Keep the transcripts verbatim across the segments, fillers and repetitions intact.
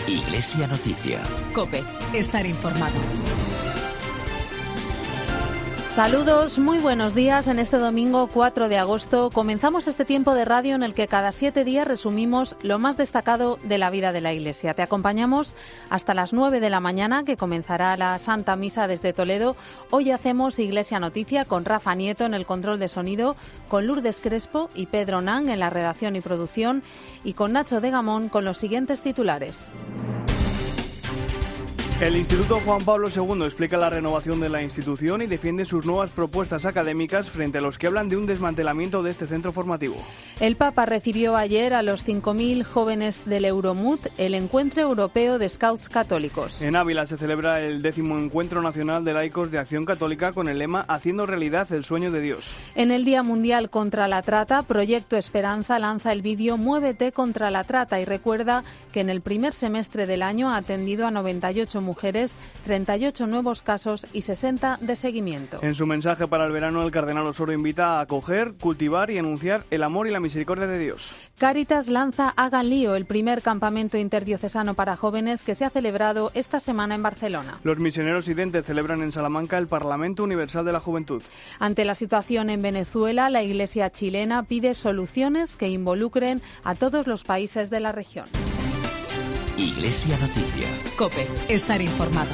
Iglesia Noticia. COPE. Estar informado. Saludos, muy buenos días. En este domingo cuatro de agosto comenzamos este tiempo de radio en el que cada siete días resumimos lo más destacado de la vida de la Iglesia. Te acompañamos hasta las nueve de la mañana, que comenzará la Santa Misa desde Toledo. Hoy hacemos Iglesia Noticia con Rafa Nieto en el control de sonido, con Lourdes Crespo y Pedro Nang en la redacción y producción y con Nacho de Gamón con los siguientes titulares. El Instituto Juan Pablo segundo explica la renovación de la institución y defiende sus nuevas propuestas académicas frente a los que hablan de un desmantelamiento de este centro formativo. El Papa recibió ayer a los cinco mil jóvenes del Euromut, el Encuentro Europeo de Scouts Católicos. En Ávila se celebra el décimo Encuentro Nacional de Laicos de Acción Católica con el lema Haciendo realidad el sueño de Dios. En el Día Mundial contra la Trata, Proyecto Esperanza lanza el vídeo Muévete contra la Trata y recuerda que en el primer semestre del año ha atendido a noventa y ocho mujeres, treinta y ocho nuevos casos y sesenta de seguimiento. En su mensaje para el verano, el cardenal Osoro invita a acoger, cultivar y anunciar el amor y la misericordia de Dios. Cáritas lanza Hagan Lío, el primer campamento interdiocesano para jóvenes que se ha celebrado esta semana en Barcelona. Los misioneros identes celebran en Salamanca el Parlamento Universal de la Juventud. Ante la situación en Venezuela, la Iglesia chilena pide soluciones que involucren a todos los países de la región. Iglesia Noticia. COPE. Estar informado.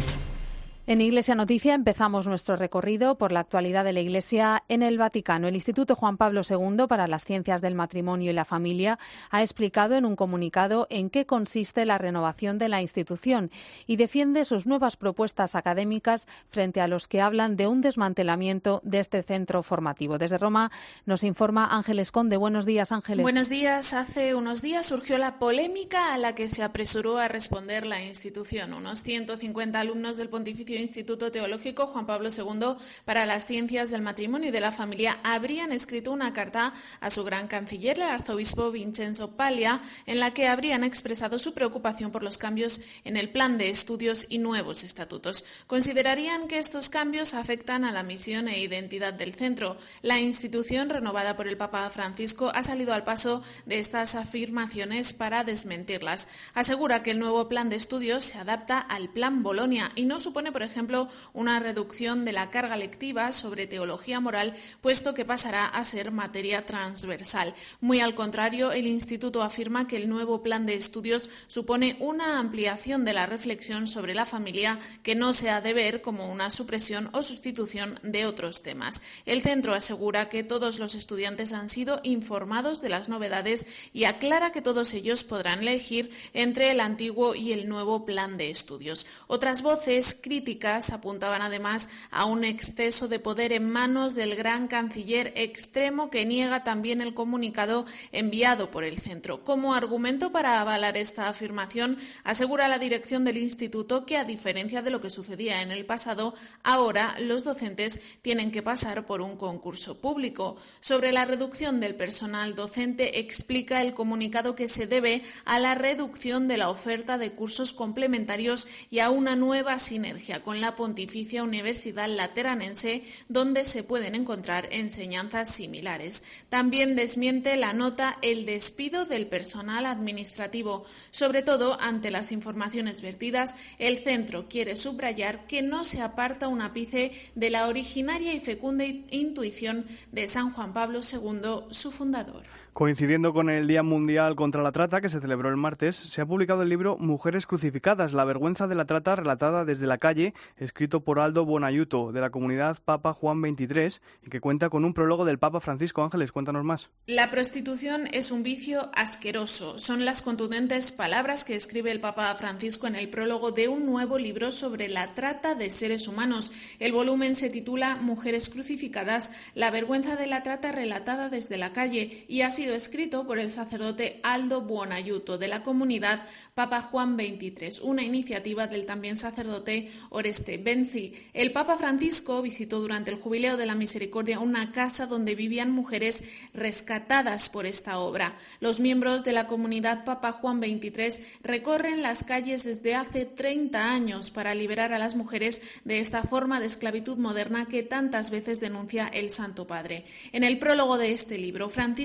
En Iglesia Noticia empezamos nuestro recorrido por la actualidad de la Iglesia en el Vaticano. El Instituto Juan Pablo segundo para las Ciencias del Matrimonio y la Familia ha explicado en un comunicado en qué consiste la renovación de la institución y defiende sus nuevas propuestas académicas frente a los que hablan de un desmantelamiento de este centro formativo. Desde Roma nos informa Ángeles Conde. Buenos días, Ángeles. Buenos días. Hace unos días surgió la polémica a la que se apresuró a responder la institución. Unos ciento cincuenta alumnos del Pontificio Instituto Teológico Juan Pablo segundo para las Ciencias del Matrimonio y de la Familia habrían escrito una carta a su gran canciller, el arzobispo Vincenzo Paglia, en la que habrían expresado su preocupación por los cambios en el plan de estudios y nuevos estatutos. Considerarían que estos cambios afectan a la misión e identidad del centro. La institución, renovada por el Papa Francisco, ha salido al paso de estas afirmaciones para desmentirlas. Asegura que el nuevo plan de estudios se adapta al plan Bolonia y no supone, por ejemplo, una reducción de la carga lectiva sobre teología moral, puesto que pasará a ser materia transversal. Muy al contrario, el Instituto afirma que el nuevo plan de estudios supone una ampliación de la reflexión sobre la familia que no se ha de ver como una supresión o sustitución de otros temas. El centro asegura que todos los estudiantes han sido informados de las novedades y aclara que todos ellos podrán elegir entre el antiguo y el nuevo plan de estudios. Otras voces críticas apuntaban además a un exceso de poder en manos del gran canciller extremo, que niega también el comunicado enviado por el centro. Como argumento para avalar esta afirmación, asegura la dirección del instituto que, a diferencia de lo que sucedía en el pasado, ahora los docentes tienen que pasar por un concurso público. Sobre la reducción del personal docente, explica el comunicado que se debe a la reducción de la oferta de cursos complementarios y a una nueva sinergia con la Pontificia Universidad Lateranense, donde se pueden encontrar enseñanzas similares. También desmiente la nota el despido del personal administrativo. Sobre todo, ante las informaciones vertidas, el centro quiere subrayar que no se aparta un ápice de la originaria y fecunda intuición de San Juan Pablo segundo, su fundador. Coincidiendo con el Día Mundial contra la Trata, que se celebró el martes, se ha publicado el libro Mujeres crucificadas, la vergüenza de la trata relatada desde la calle, escrito por Aldo Buonaiuto, de la comunidad Papa Juan veintitrés, y que cuenta con un prólogo del Papa Francisco. Ángeles, cuéntanos más. La prostitución es un vicio asqueroso. Son las contundentes palabras que escribe el Papa Francisco en el prólogo de un nuevo libro sobre la trata de seres humanos. El volumen se titula Mujeres crucificadas, la vergüenza de la trata relatada desde la calle, y ha sido escrito por el sacerdote Aldo Buonaiuto, de la comunidad Papa Juan veintitrés, una iniciativa del también sacerdote Oreste Benzi. El Papa Francisco visitó durante el Jubileo de la Misericordia una casa donde vivían mujeres rescatadas por esta obra. Los miembros de la comunidad Papa Juan veintitrés recorren las calles desde hace treinta años para liberar a las mujeres de esta forma de esclavitud moderna que tantas veces denuncia el Santo Padre. En el prólogo de este libro, Francisco recuerda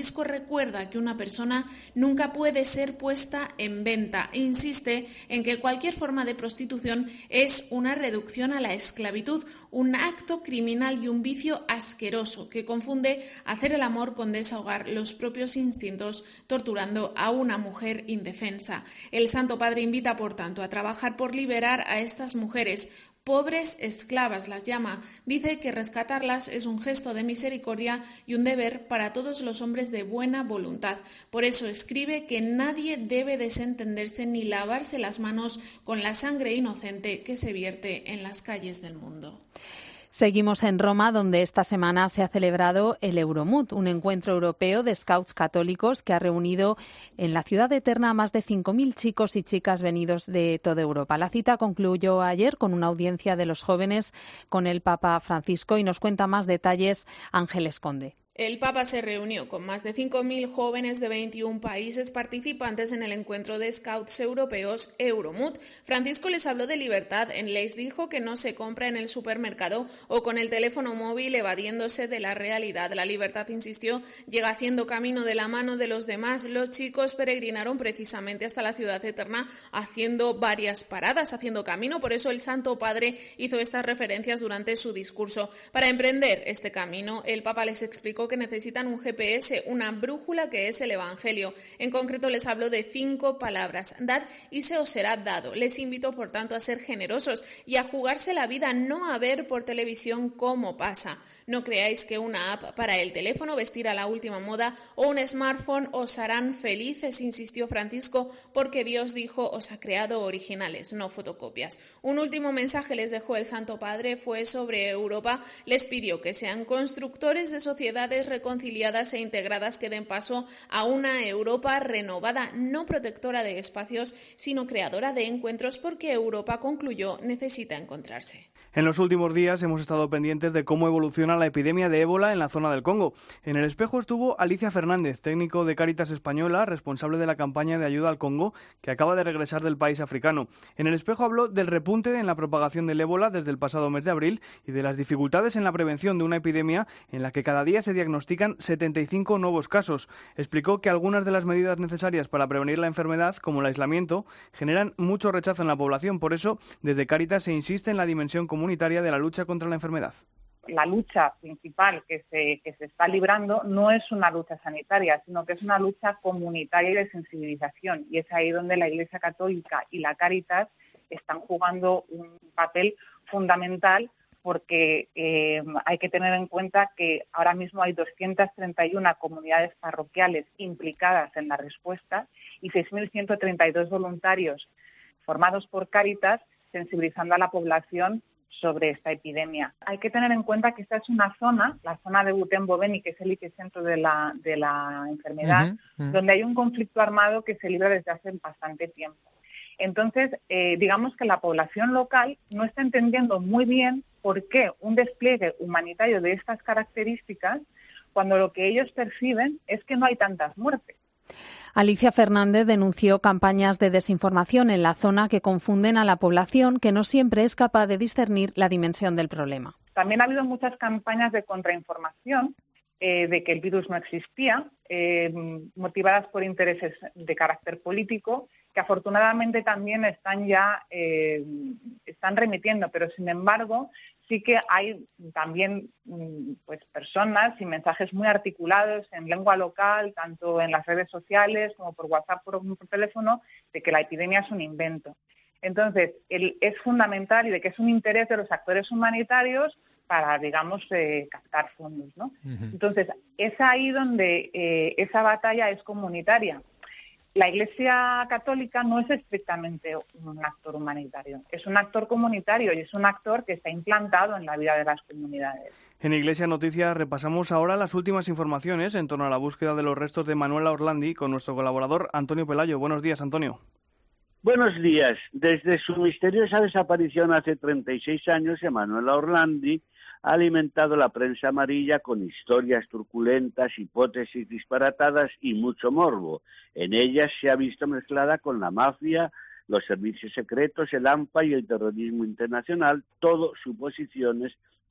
recuerda que una persona nunca puede ser puesta en venta. Insiste en que cualquier forma de prostitución es una reducción a la esclavitud, un acto criminal y un vicio asqueroso que confunde hacer el amor con desahogar los propios instintos, torturando a una mujer indefensa. El Santo Padre invita, por tanto, a trabajar por liberar a estas mujeres. Pobres esclavas las llama. Dice que rescatarlas es un gesto de misericordia y un deber para todos los hombres de buena voluntad. Por eso escribe que nadie debe desentenderse ni lavarse las manos con la sangre inocente que se vierte en las calles del mundo. Seguimos en Roma, donde esta semana se ha celebrado el Euromut, un encuentro europeo de scouts católicos que ha reunido en la ciudad eterna a más de cinco mil chicos y chicas venidos de toda Europa. La cita concluyó ayer con una audiencia de los jóvenes con el Papa Francisco y nos cuenta más detalles Ángeles Conde. El Papa se reunió con más de cinco mil jóvenes de veintiún países participantes en el encuentro de scouts europeos Euromut. Francisco les habló de libertad, les dijo que no se compra en el supermercado o con el teléfono móvil evadiéndose de la realidad. La libertad, insistió, llega haciendo camino de la mano de los demás. Los chicos peregrinaron precisamente hasta la ciudad eterna haciendo varias paradas, haciendo camino. Por eso el Santo Padre hizo estas referencias durante su discurso. Para emprender este camino, el Papa les explicó que necesitan un G P S, una brújula que es el Evangelio. En concreto les habló de cinco palabras: dad y se os será dado. Les invito, por tanto, a ser generosos y a jugarse la vida, no a ver por televisión cómo pasa. No creáis que una app para el teléfono, vestir a la última moda o un smartphone os harán felices, insistió Francisco, porque Dios dijo os ha creado originales, no fotocopias. Un último mensaje les dejó el Santo Padre, fue sobre Europa. Les pidió que sean constructores de sociedades reconciliadas e integradas que den paso a una Europa renovada, no protectora de espacios, sino creadora de encuentros, porque Europa, concluyó, necesita encontrarse. En los últimos días hemos estado pendientes de cómo evoluciona la epidemia de ébola en la zona del Congo. En el espejo estuvo Alicia Fernández, técnico de Cáritas Española, responsable de la campaña de ayuda al Congo, que acaba de regresar del país africano. En el espejo habló del repunte en la propagación del ébola desde el pasado mes de abril y de las dificultades en la prevención de una epidemia en la que cada día se diagnostican setenta y cinco nuevos casos. Explicó que algunas de las medidas necesarias para prevenir la enfermedad, como el aislamiento, generan mucho rechazo en la población. Por eso, desde Cáritas se insiste en la dimensión comunitaria comunitaria de la lucha contra la enfermedad. La lucha principal que se, que se está librando no es una lucha sanitaria, sino que es una lucha comunitaria y de sensibilización. Y es ahí donde la Iglesia Católica y la Cáritas están jugando un papel fundamental, porque eh, hay que tener en cuenta que ahora mismo hay doscientas treinta y una comunidades parroquiales implicadas en la respuesta y seis mil ciento treinta y dos voluntarios formados por Cáritas sensibilizando a la población sobre esta epidemia. Hay que tener en cuenta que esta es una zona, la zona de Butembo-Beni, que es el epicentro de la, de la enfermedad, uh-huh, uh-huh. donde hay un conflicto armado que se libra desde hace bastante tiempo. Entonces, eh, digamos que la población local no está entendiendo muy bien por qué un despliegue humanitario de estas características, cuando lo que ellos perciben es que no hay tantas muertes. Alicia Fernández denunció campañas de desinformación en la zona que confunden a la población, que no siempre es capaz de discernir la dimensión del problema. También ha habido muchas campañas de contrainformación, eh, de que el virus no existía, eh, motivadas por intereses de carácter político, que afortunadamente también están ya eh, están remitiendo, pero sin embargo sí que hay también pues personas y mensajes muy articulados en lengua local, tanto en las redes sociales como por WhatsApp, por, por teléfono, de que la epidemia es un invento. Entonces, el, es fundamental y de que es un interés de los actores humanitarios para, digamos, eh, captar fondos, ¿no? Uh-huh. Entonces, es ahí donde eh, esa batalla es comunitaria. La Iglesia Católica no es estrictamente un actor humanitario, es un actor comunitario y es un actor que está implantado en la vida de las comunidades. En Iglesia Noticias repasamos ahora las últimas informaciones en torno a la búsqueda de los restos de Manuela Orlandi con nuestro colaborador Antonio Pelayo. Buenos días, Antonio. Buenos días. Desde su misteriosa desaparición hace treinta y seis años, Manuela Orlandi ha alimentado la prensa amarilla con historias truculentas, hipótesis disparatadas y mucho morbo. En ellas se ha visto mezclada con la mafia, los servicios secretos, el AMPA y el terrorismo internacional, todo suposiciones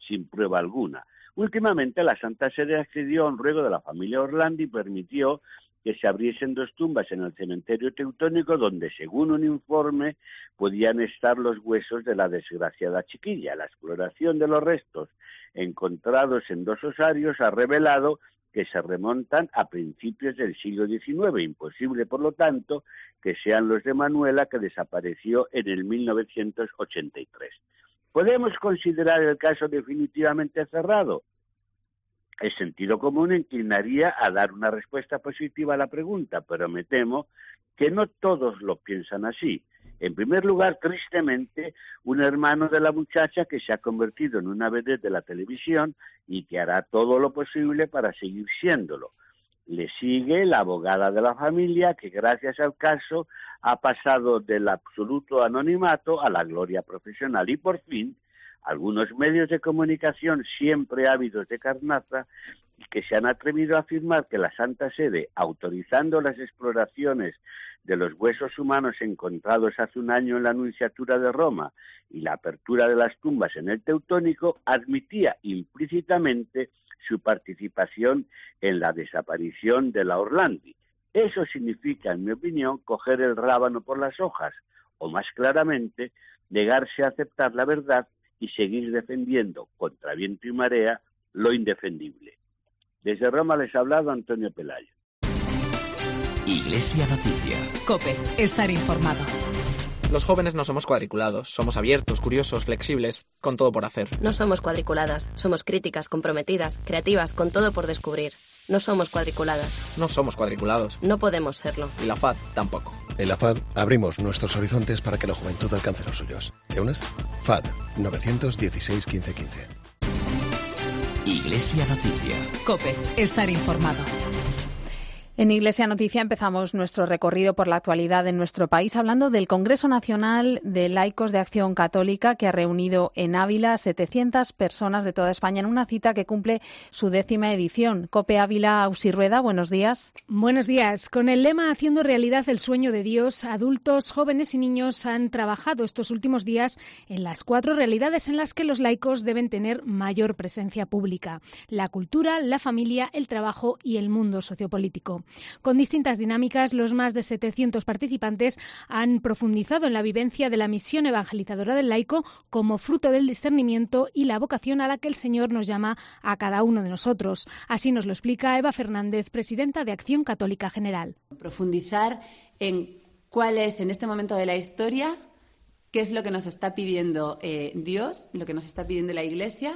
sin prueba alguna. Últimamente la Santa Sede accedió a un ruego de la familia Orlandi y permitió que se abriesen dos tumbas en el cementerio teutónico donde, según un informe, podían estar los huesos de la desgraciada chiquilla. La exploración de los restos encontrados en dos osarios ha revelado que se remontan a principios del siglo diecinueve. Imposible, por lo tanto, que sean los de Manuela, que desapareció en el mil novecientos ochenta y tres. ¿Podemos considerar el caso definitivamente cerrado? El sentido común inclinaría a dar una respuesta positiva a la pregunta, pero me temo que no todos lo piensan así. En primer lugar, tristemente, un hermano de la muchacha que se ha convertido en una vedette de la televisión y que hará todo lo posible para seguir siéndolo. Le sigue la abogada de la familia, que gracias al caso ha pasado del absoluto anonimato a la gloria profesional. Y por fin, algunos medios de comunicación siempre ávidos de carnaza y que se han atrevido a afirmar que la Santa Sede, autorizando las exploraciones de los huesos humanos encontrados hace un año en la Nunciatura de Roma y la apertura de las tumbas en el Teutónico, admitía implícitamente su participación en la desaparición de la Orlandi. Eso significa, en mi opinión, coger el rábano por las hojas, o más claramente, negarse a aceptar la verdad y seguir defendiendo, contra viento y marea, lo indefendible. Desde Roma les ha hablado Antonio Pelayo. Iglesia Noticia. COPE. Estar informado. Los jóvenes no somos cuadriculados, somos abiertos, curiosos, flexibles, con todo por hacer. No somos cuadriculadas, somos críticas, comprometidas, creativas, con todo por descubrir. No somos cuadriculadas. No somos cuadriculados. No podemos serlo. Y la F A D tampoco. En la F A D abrimos nuestros horizontes para que la juventud alcance los suyos. ¿Te unes? F A D nueve uno seis, quince, quince. Iglesia Noticia. COPE. Estar informado. En Iglesia Noticia empezamos nuestro recorrido por la actualidad en nuestro país hablando del Congreso Nacional de Laicos de Acción Católica, que ha reunido en Ávila setecientas personas de toda España en una cita que cumple su décima edición. COPE Ávila, Ausi Rueda, buenos días. Buenos días. Con el lema Haciendo realidad el sueño de Dios, adultos, jóvenes y niños han trabajado estos últimos días en las cuatro realidades en las que los laicos deben tener mayor presencia pública: la cultura, la familia, el trabajo y el mundo sociopolítico. Con distintas dinámicas, los más de setecientos participantes han profundizado en la vivencia de la misión evangelizadora del laico como fruto del discernimiento y la vocación a la que el Señor nos llama a cada uno de nosotros. Así nos lo explica Eva Fernández, presidenta de Acción Católica General. Profundizar en cuál es, en este momento de la historia, qué es lo que nos está pidiendo eh, Dios, lo que nos está pidiendo la Iglesia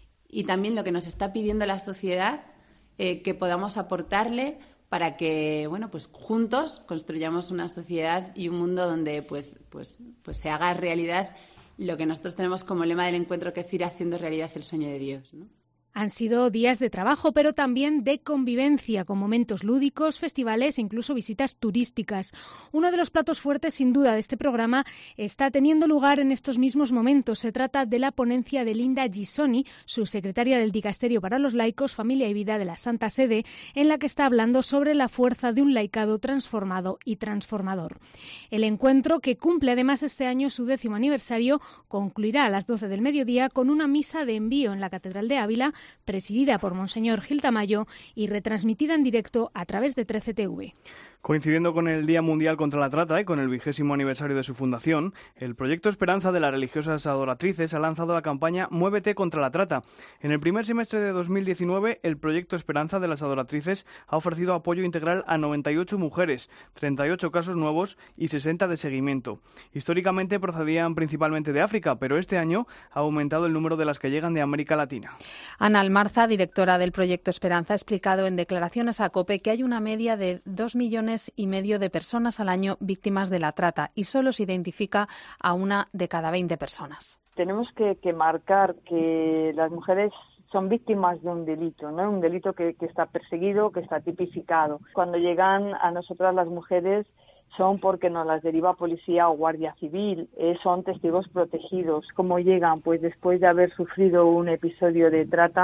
y también lo que nos está pidiendo la sociedad, eh, que podamos aportarle para que, bueno, pues juntos construyamos una sociedad y un mundo donde pues, pues, pues se haga realidad lo que nosotros tenemos como lema del encuentro, que es ir haciendo realidad el sueño de Dios, ¿no? Han sido días de trabajo, pero también de convivencia, con momentos lúdicos, festivales e incluso visitas turísticas. Uno de los platos fuertes, sin duda, de este programa está teniendo lugar en estos mismos momentos. Se trata de la ponencia de Linda Gisoni, subsecretaria del Dicasterio para los Laicos, Familia y Vida de la Santa Sede, en la que está hablando sobre la fuerza de un laicado transformado y transformador. El encuentro, que cumple además este año su décimo aniversario, concluirá a las doce del mediodía con una misa de envío en la Catedral de Ávila, presidida por Monseñor Gil Tamayo y retransmitida en directo a través de trece T V. Coincidiendo con el Día Mundial contra la Trata y con el vigésimo aniversario de su fundación, el Proyecto Esperanza de las Religiosas Adoratrices ha lanzado la campaña Muévete contra la Trata. En el primer semestre de dos mil diecinueve, el Proyecto Esperanza de las Adoratrices ha ofrecido apoyo integral a noventa y ocho mujeres, treinta y ocho casos nuevos y sesenta de seguimiento. Históricamente procedían principalmente de África, pero este año ha aumentado el número de las que llegan de América Latina. Ana Almarza, directora del Proyecto Esperanza, ha explicado en declaraciones a COPE que hay una media de dos millones y medio de personas al año víctimas de la trata y solo se identifica a una de cada veinte personas. Tenemos que, que marcar que las mujeres son víctimas de un delito, ¿no? Un delito que, que está perseguido, que está tipificado. Cuando llegan a nosotras las mujeres son porque nos las deriva policía o guardia civil, eh, son testigos protegidos. ¿Cómo llegan? Pues después de haber sufrido un episodio de trata,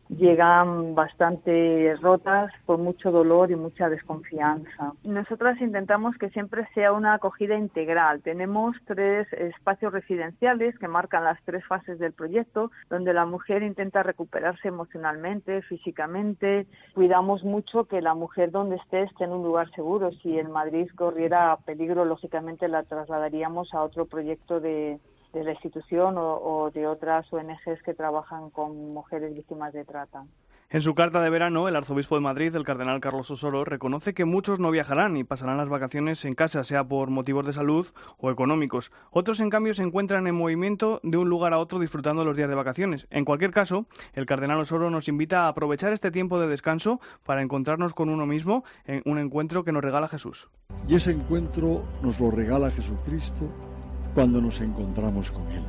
llegan bastante rotas por mucho dolor y mucha desconfianza. Nosotras intentamos que siempre sea una acogida integral. Tenemos tres espacios residenciales que marcan las tres fases del proyecto, donde la mujer intenta recuperarse emocionalmente, físicamente. Cuidamos mucho que la mujer donde esté esté en un lugar seguro. Si en Madrid corriera peligro, lógicamente la trasladaríamos a otro proyecto de de la institución o, o de otras O N Ges que trabajan con mujeres víctimas de trata. En su carta de verano, el arzobispo de Madrid, el cardenal Carlos Osoro, reconoce que muchos no viajarán y pasarán las vacaciones en casa, sea por motivos de salud o económicos. Otros, en cambio, se encuentran en movimiento de un lugar a otro disfrutando los días de vacaciones. En cualquier caso, el cardenal Osoro nos invita a aprovechar este tiempo de descanso para encontrarnos con uno mismo en un encuentro que nos regala Jesús. Y ese encuentro nos lo regala Jesucristo cuando nos encontramos con Él.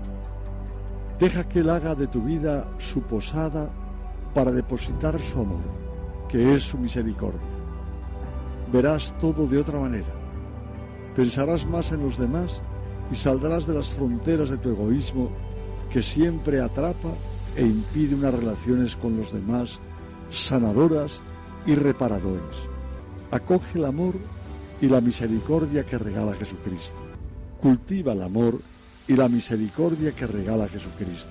Deja que Él haga de tu vida su posada para depositar su amor, que es su misericordia. Verás todo de otra manera. Pensarás más en los demás y saldrás de las fronteras de tu egoísmo que siempre atrapa e impide unas relaciones con los demás sanadoras y reparadoras. Acoge el amor y la misericordia que regala Jesucristo. Cultiva el amor y la misericordia que regala Jesucristo.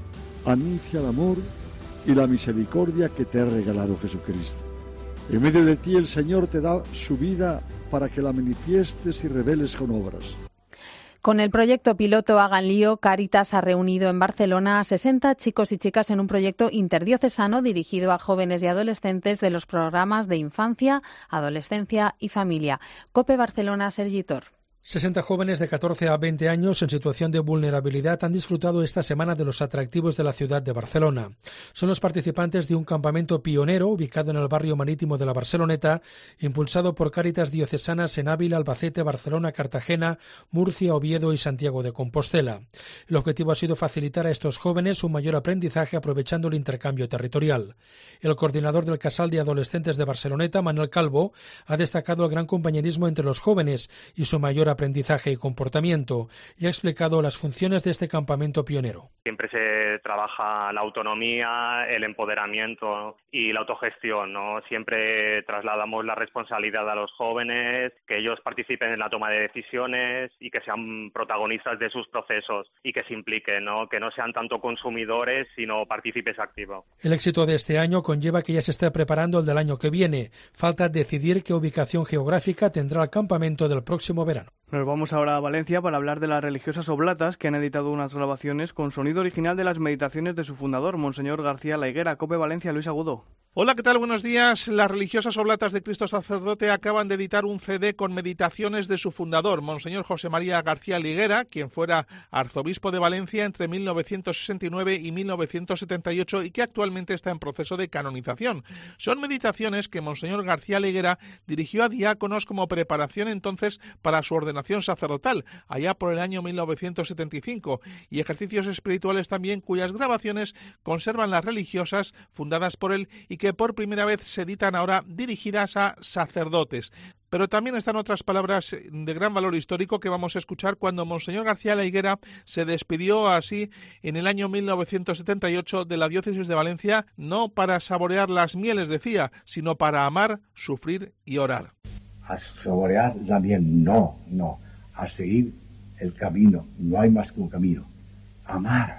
Anuncia el amor y la misericordia que te ha regalado Jesucristo. En medio de ti el Señor te da su vida para que la manifiestes y reveles con obras. Con el proyecto piloto Hagan Lío, Cáritas ha reunido en Barcelona a sesenta chicos y chicas en un proyecto interdiocesano dirigido a jóvenes y adolescentes de los programas de infancia, adolescencia y familia. COPE Barcelona, Sergi Tor. sesenta jóvenes de catorce a veinte años en situación de vulnerabilidad han disfrutado esta semana de los atractivos de la ciudad de Barcelona. Son los participantes de un campamento pionero ubicado en el barrio marítimo de la Barceloneta, impulsado por Cáritas diocesanas en Ávila, Albacete, Barcelona, Cartagena, Murcia, Oviedo y Santiago de Compostela. El objetivo ha sido facilitar a estos jóvenes un mayor aprendizaje aprovechando el intercambio territorial. El coordinador del Casal de Adolescentes de Barceloneta, Manuel Calvo, ha destacado el gran compañerismo entre los jóvenes y su mayor aprendizaje y comportamiento, y ha explicado las funciones de este campamento pionero. Siempre se trabaja la autonomía, el empoderamiento y la autogestión, ¿no? Siempre trasladamos la responsabilidad a los jóvenes, que ellos participen en la toma de decisiones y que sean protagonistas de sus procesos y que se impliquen, ¿no? Que no sean tanto consumidores, sino partícipes activos. El éxito de este año conlleva que ya se esté preparando el del año que viene. Falta decidir qué ubicación geográfica tendrá el campamento del próximo verano. Nos vamos ahora a Valencia para hablar de las religiosas oblatas que han editado unas grabaciones con sonido original de las meditaciones de su fundador, Monseñor García La Higuera. COPE Valencia, Luis Agudo. Hola, ¿qué tal? Buenos días. Las religiosas oblatas de Cristo Sacerdote acaban de editar un C D con meditaciones de su fundador, Monseñor José María García La Higuera, quien fuera arzobispo de Valencia entre mil novecientos sesenta y nueve y mil novecientos setenta y ocho y que actualmente está en proceso de canonización. Son meditaciones que Monseñor García La Higuera dirigió a diáconos como preparación entonces para su ordenación sacerdotal, allá por el año mil novecientos setenta y cinco, y ejercicios espirituales también cuyas grabaciones conservan las religiosas fundadas por él y que por primera vez se editan ahora dirigidas a sacerdotes. Pero también están otras palabras de gran valor histórico que vamos a escuchar cuando Monseñor García La Higuera se despidió así en el año mil novecientos setenta y ocho de la diócesis de Valencia, no para saborear las mieles, decía, sino para amar, sufrir y orar. A saborear la miel, no, no, a seguir el camino, no hay más que un camino. Amar,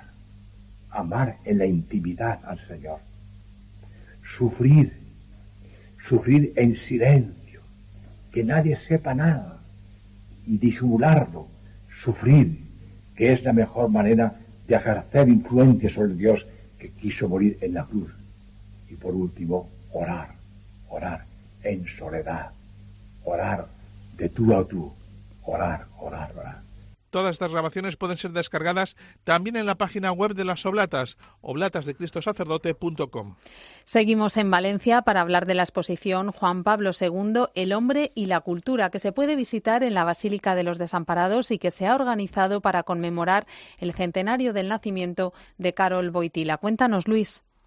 amar en la intimidad al Señor. Sufrir, sufrir en silencio, que nadie sepa nada, y disimularlo, sufrir, que es la mejor manera de ejercer influencia sobre Dios que quiso morir en la cruz. Y por último, orar, orar en soledad, orar de tú a tú, orar, orar, orar. Todas estas grabaciones pueden ser descargadas también en la página web de las Oblatas, oblatas de cristo sacerdote punto com. Seguimos en Valencia para hablar de la exposición Juan Pablo segundo, El hombre y la cultura, que se puede visitar en la Basílica de los Desamparados y que se ha organizado para conmemorar el centenario del nacimiento de Karol Wojtyła. Cuéntanos, Luis.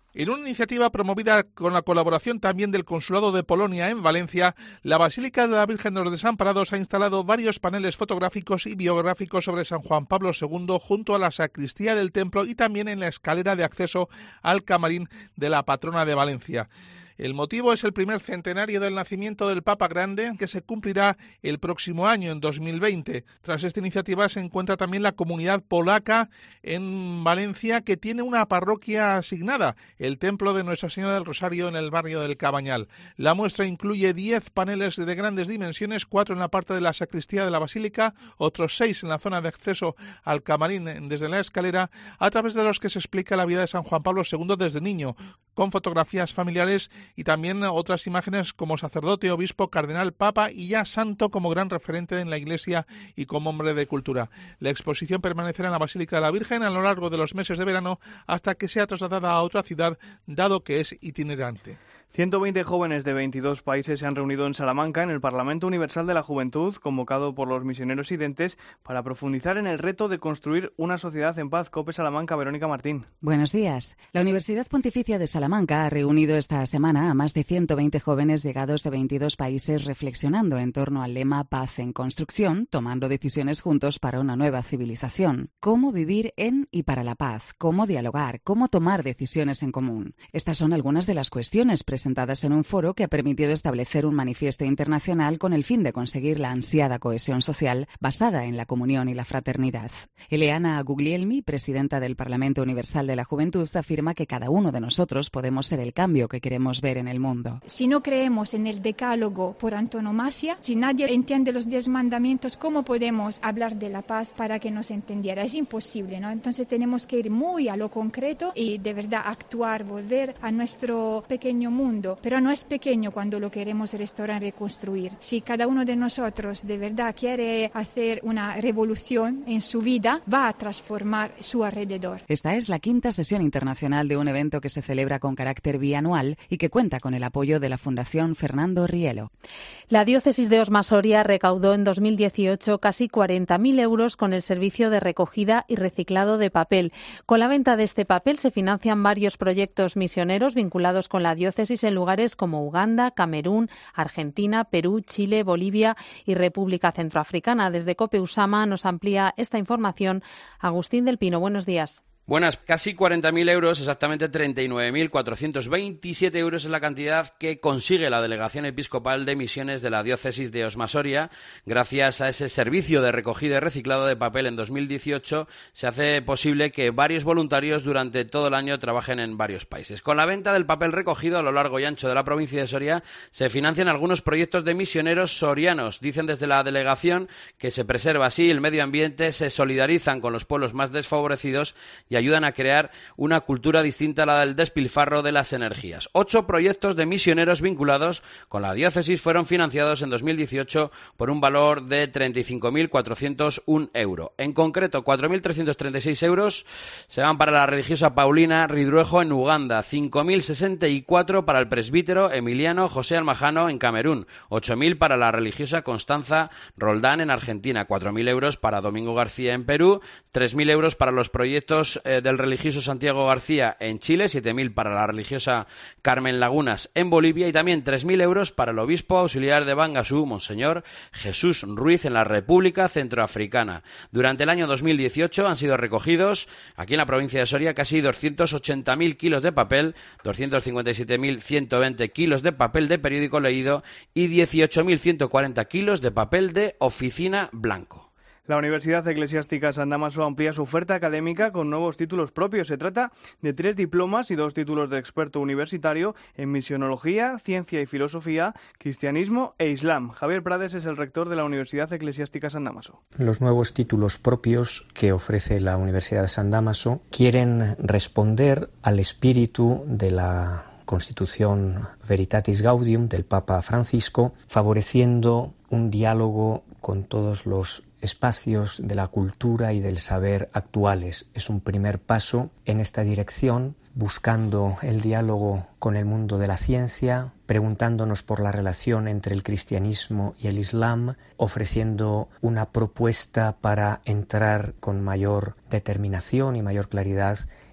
En una iniciativa promovida con la colaboración también del Consulado de Polonia en Valencia, la Basílica de la Virgen de los Desamparados ha instalado varios paneles fotográficos y biográficos sobre San Juan Pablo segundo junto a la sacristía del templo y también en la escalera de acceso al camarín de la patrona de Valencia. El motivo es el primer centenario del nacimiento del Papa Grande, que se cumplirá el próximo año, en dos mil veinte. Tras esta iniciativa se encuentra también la comunidad polaca en Valencia, que tiene una parroquia asignada, el Templo de Nuestra Señora del Rosario en el barrio del Cabañal. La muestra incluye diez paneles de grandes dimensiones, cuatro en la parte de la sacristía de la Basílica, otros seis en la zona de acceso al camarín desde la escalera, a través de los que se explica la vida de San Juan Pablo segundo desde niño, con fotografías familiares y también otras imágenes como sacerdote, obispo, cardenal, papa y ya santo como gran referente en la Iglesia y como hombre de cultura. La exposición permanecerá en la Basílica de la Virgen a lo largo de los meses de verano hasta que sea trasladada a otra ciudad, dado que es itinerante. ciento veinte jóvenes de veintidós países se han reunido en Salamanca en el Parlamento Universal de la Juventud, convocado por los misioneros identes, para profundizar en el reto de construir una sociedad en paz. COPE Salamanca, Verónica Martín. Buenos días. La Universidad Pontificia de Salamanca ha reunido esta semana a más de ciento veinte jóvenes llegados de veintidós países reflexionando en torno al lema Paz en Construcción, tomando decisiones juntos para una nueva civilización. Cómo vivir en y para la paz, cómo dialogar, cómo tomar decisiones en común. Estas son algunas de las cuestiones presentadas presentadas en un foro que ha permitido establecer un manifiesto internacional con el fin de conseguir la ansiada cohesión social basada en la comunión y la fraternidad. Eleana Guglielmi, presidenta del Parlamento Universal de la Juventud, afirma que cada uno de nosotros podemos ser el cambio que queremos ver en el mundo. Si no creemos en el decálogo por antonomasia, si nadie entiende los diez mandamientos, ¿cómo podemos hablar de la paz para que nos entendiera? Es imposible, ¿no? Entonces tenemos que ir muy a lo concreto y de verdad actuar, volver a nuestro pequeño mundo. Pero no es pequeño cuando lo queremos restaurar y reconstruir. Si cada uno de nosotros de verdad quiere hacer una revolución en su vida, va a transformar su alrededor. Esta es la quinta sesión internacional de un evento que se celebra con carácter bianual y que cuenta con el apoyo de la Fundación Fernando Rielo. La diócesis de Osma Soria recaudó en dos mil dieciocho casi cuarenta mil euros con el servicio de recogida y reciclado de papel. Con la venta de este papel se financian varios proyectos misioneros vinculados con la diócesis en lugares como Uganda, Camerún, Argentina, Perú, Chile, Bolivia y República Centroafricana. Desde COPE Usama nos amplía esta información Agustín del Pino. Buenos días. Buenas, casi cuarenta mil euros, exactamente treinta y nueve mil cuatrocientos veintisiete euros es la cantidad que consigue la Delegación Episcopal de Misiones de la Diócesis de Osma Soria. Gracias a ese servicio de recogida y reciclado de papel en dos mil dieciocho se hace posible que varios voluntarios durante todo el año trabajen en varios países. Con la venta del papel recogido a lo largo y ancho de la provincia de Soria se financian algunos proyectos de misioneros sorianos. Dicen desde la delegación que se preserva así el medio ambiente, se solidarizan con los pueblos más desfavorecidos y ayudan a crear una cultura distinta a la del despilfarro de las energías. Ocho proyectos de misioneros vinculados con la diócesis fueron financiados en dos mil dieciocho por un valor de treinta y cinco mil cuatrocientos uno euros. En concreto, cuatro mil trescientos treinta y seis euros se van para la religiosa Paulina Ridruejo en Uganda, cinco mil sesenta y cuatro para el presbítero Emiliano José Almajano en Camerún, ocho mil para la religiosa Constanza Roldán en Argentina, cuatro mil euros para Domingo García en Perú, tres mil euros para los proyectos eh, del religioso Santiago García en Chile, siete mil para la religiosa Carmen Lagunas en Bolivia y también tres mil euros para el obispo auxiliar de Bangasú, Monseñor Jesús Ruiz en la República Centroafricana. Durante el año dos mil dieciocho han sido recogidos aquí en la provincia de Soria casi doscientos ochenta mil kilos de papel, doscientos cincuenta y siete mil ciento veinte kilos de papel de periódico leído y dieciocho mil ciento cuarenta kilos de papel de oficina blanco. La Universidad Eclesiástica San Dámaso amplía su oferta académica con nuevos títulos propios. Se trata de tres diplomas y dos títulos de experto universitario en misionología, ciencia y filosofía, cristianismo e islam. Javier Prades es el rector de la Universidad Eclesiástica San Dámaso. Los nuevos títulos propios que ofrece la Universidad de San Dámaso quieren responder al espíritu de la Constitución Veritatis Gaudium del Papa Francisco, favoreciendo un diálogo con todos los espacios de la cultura y del saber actuales. Es un primer paso en esta dirección, buscando el diálogo con el mundo de la ciencia, preguntándonos por la relación entre el cristianismo y el islam, ofreciendo una propuesta para entrar con mayor determinación y mayor claridad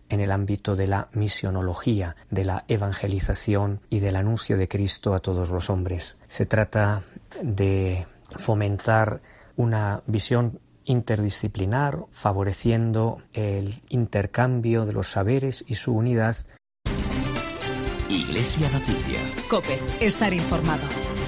en el ámbito de la misionología, de la evangelización y del anuncio de Cristo a todos los hombres. Se trata de fomentar una visión interdisciplinar, favoreciendo el intercambio de los saberes y su unidad. Iglesia Noticia. COPE. Estar informado.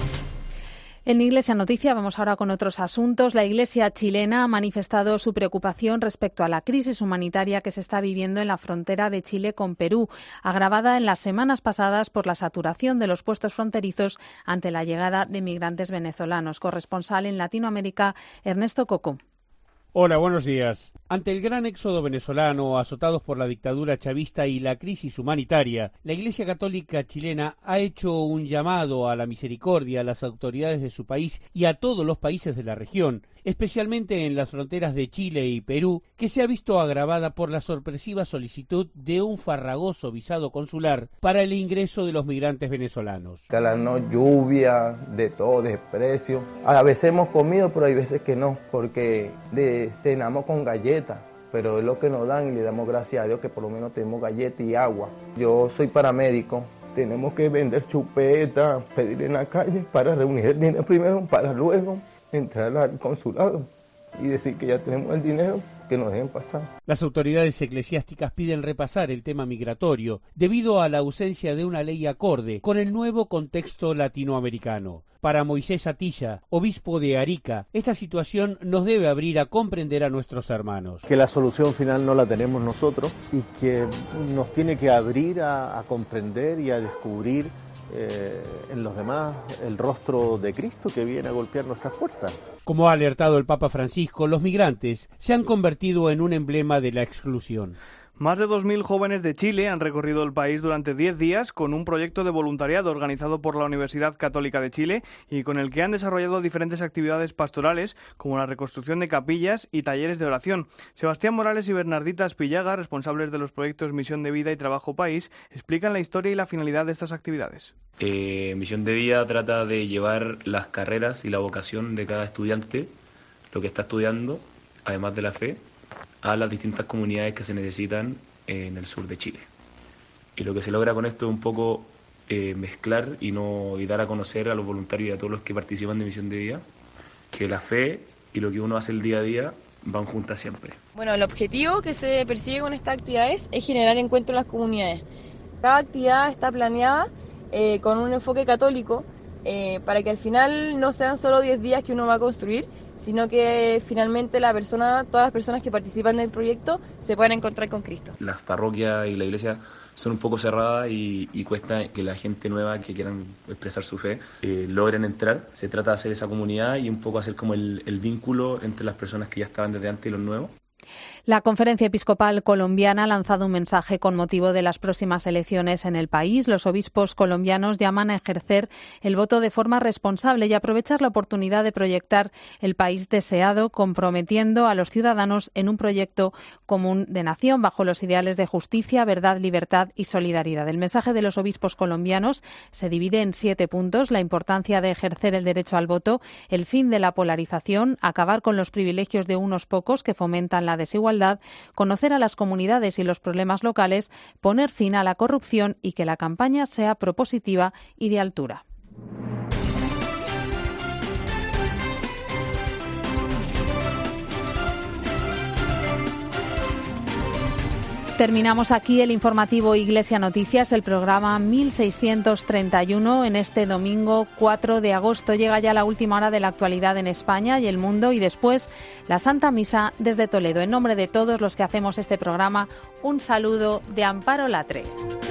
En Iglesia Noticia vamos ahora con otros asuntos. La Iglesia chilena ha manifestado su preocupación respecto a la crisis humanitaria que se está viviendo en la frontera de Chile con Perú, agravada en las semanas pasadas por la saturación de los puestos fronterizos ante la llegada de migrantes venezolanos. Corresponsal en Latinoamérica, Ernesto Coco. Hola, buenos días. Ante el gran éxodo venezolano, azotados por la dictadura chavista y la crisis humanitaria, la Iglesia Católica chilena ha hecho un llamado a la misericordia a las autoridades de su país y a todos los países de la región, especialmente en las fronteras de Chile y Perú, que se ha visto agravada por la sorpresiva solicitud de un farragoso visado consular para el ingreso de los migrantes venezolanos. Calano, lluvia, de todo, desprecio. A veces hemos comido, pero hay veces que no, porque de, cenamos con galletas, pero es lo que nos dan y le damos gracias a Dios que por lo menos tenemos galletas y agua. Yo soy paramédico. Tenemos que vender chupetas, pedir en la calle para reunir el dinero primero, para luego entrar al consulado y decir que ya tenemos el dinero, que nos dejen pasar. Las autoridades eclesiásticas piden repasar el tema migratorio debido a la ausencia de una ley acorde con el nuevo contexto latinoamericano. Para Moisés Atilla, obispo de Arica, esta situación nos debe abrir a comprender a nuestros hermanos. Que la solución final no la tenemos nosotros y que nos tiene que abrir a, a comprender y a descubrir Eh, en los demás el rostro de Cristo que viene a golpear nuestras puertas. Como ha alertado el Papa Francisco, los migrantes se han convertido en un emblema de la exclusión. Más de dos mil jóvenes de Chile han recorrido el país durante diez días con un proyecto de voluntariado organizado por la Universidad Católica de Chile y con el que han desarrollado diferentes actividades pastorales como la reconstrucción de capillas y talleres de oración. Sebastián Morales y Bernardita Aspillaga, responsables de los proyectos Misión de Vida y Trabajo País, explican la historia y la finalidad de estas actividades. Eh, Misión de Vida trata de llevar las carreras y la vocación de cada estudiante, lo que está estudiando, además de la fe, a las distintas comunidades que se necesitan en el sur de Chile. Y lo que se logra con esto es un poco eh, mezclar y, no, y dar a conocer a los voluntarios y a todos los que participan de Misión de Vida que la fe y lo que uno hace el día a día van juntas siempre. Bueno, el objetivo que se persigue con estas actividades es generar encuentros en las comunidades. Cada actividad está planeada eh, con un enfoque católico eh, para que al final no sean solo diez días que uno va a construir, sino que finalmente la persona, todas las personas que participan del proyecto se puedan encontrar con Cristo. Las parroquias y la iglesia son un poco cerradas y, y cuesta que la gente nueva que quieran expresar su fe eh, logren entrar. Se trata de hacer esa comunidad y un poco hacer como el, el vínculo entre las personas que ya estaban desde antes y los nuevos. La Conferencia Episcopal Colombiana ha lanzado un mensaje con motivo de las próximas elecciones en el país. Los obispos colombianos llaman a ejercer el voto de forma responsable y aprovechar la oportunidad de proyectar el país deseado, comprometiendo a los ciudadanos en un proyecto común de nación bajo los ideales de justicia, verdad, libertad y solidaridad. El mensaje de los obispos colombianos se divide en siete puntos: la importancia de ejercer el derecho al voto, el fin de la polarización, acabar con los privilegios de unos pocos que fomentan la desigualdad, conocer a las comunidades y los problemas locales, poner fin a la corrupción y que la campaña sea propositiva y de altura. Terminamos aquí el informativo Iglesia Noticias, el programa mil seiscientos treinta y uno. En este domingo cuatro de agosto llega ya la última hora de la actualidad en España y el mundo, y después la Santa Misa desde Toledo. En nombre de todos los que hacemos este programa, un saludo de Amparo Latre.